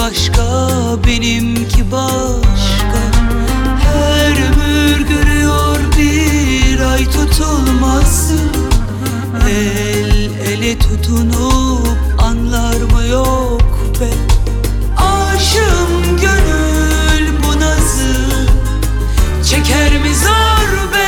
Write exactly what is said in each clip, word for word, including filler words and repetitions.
başka, benimki başka. Her ömür görüyor bir ay tutulması. El ele tutunup anlar mı yok be? Aşığım gönül bu nazı çeker mi zor be?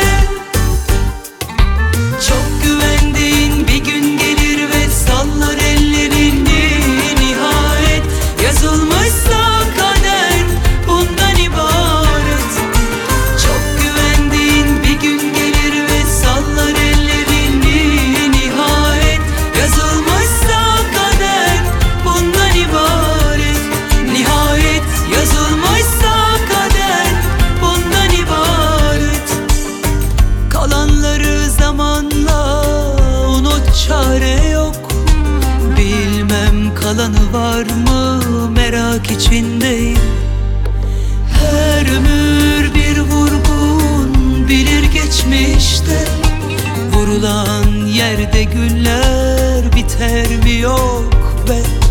Çok güvendiğin bir gün gelir ve sallar ellerini. Nihayet yazılmışsa kader bundan ibaret. Çok güvendiğin bir gün gelir ve sallar ellerini. Nihayet yazılmışsa kader bundan ibaret. Nihayet yazılmışsa kader bundan ibaret. Kalanları zamanla unut, çare yok. Bilmem kalanı var mı, merak içindeyim. Her ömür bir vurgun, bilir geçmişte. Vurulan yerde güller biter mi yok be?